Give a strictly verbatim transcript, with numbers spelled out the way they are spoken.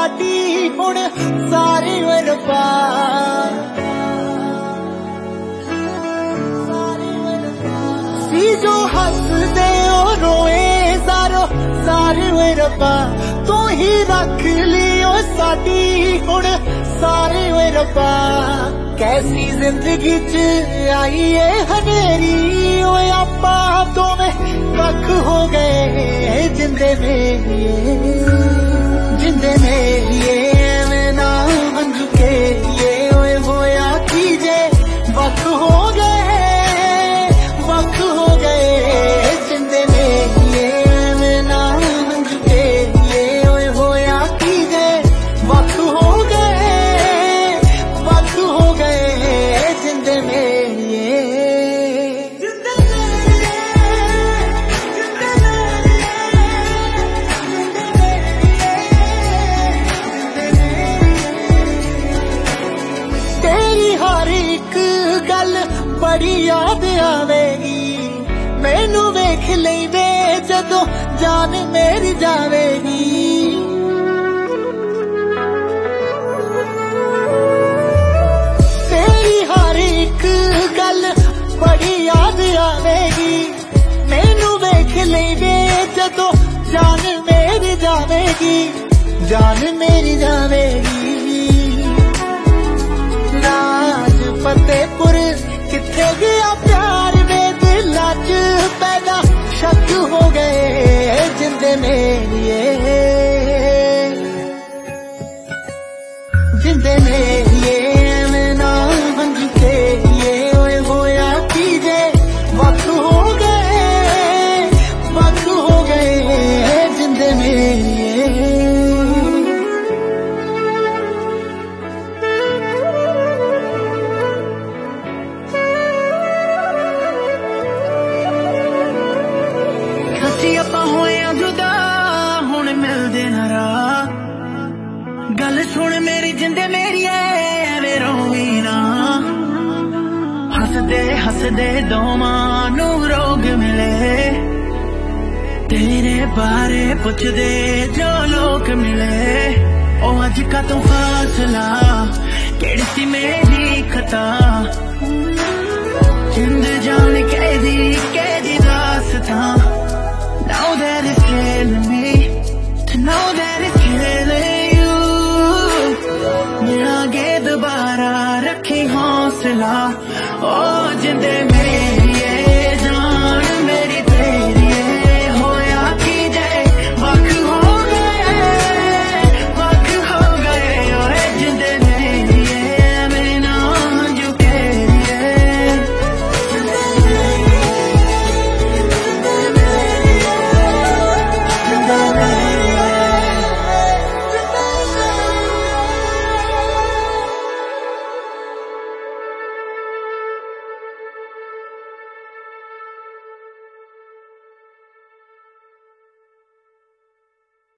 साडी हुण सारी रब्बा सी जो हसदे ओ रोए सारो सारे रब्बा तू ही रख लियो साडी हुण सारे रब्बा कैसी जिंदगी च आई है हनेरी ओए आपा दोवें कख हो गए जिंदे मेरिए जिंदे मेरिए मैं ना मंज के ये ओए होया कीजे वख हो गए वख हो गए जिंदे मेरिए मैं ना मंज के ये ओए होया कीजे वख हो गए वख हो गए जिंदे मेरिए बड़ी याद आवेगी मैनू वेख लेंदे जदों जान मेरी जावेगी तेरी हर एक गल बड़ी याद आवेगी मैनू वेख लेंदे जदों जान मेरी जावेगी जान मेरी जावेगी राज फतेहपुर किथे गया प्यार वे दिलां च पैदा शक हो गए जिंदे मेरिए जिंदे मेरिए मैं ना मंज के ये ओए होया कीजे वक्त हो गए वक्त हो गए जिंदे मेरिए गल सुन मेरी जिंदे मेरी एवें रोवी ना हसदे हसदे दोवां नू रोग मिले तेरे बारे पुछदे जो लोग मिले ओ अज का तू फासला केड़ी सी मेरी खता जिंद जान कैदी कैदी दास्तां now that it's killing me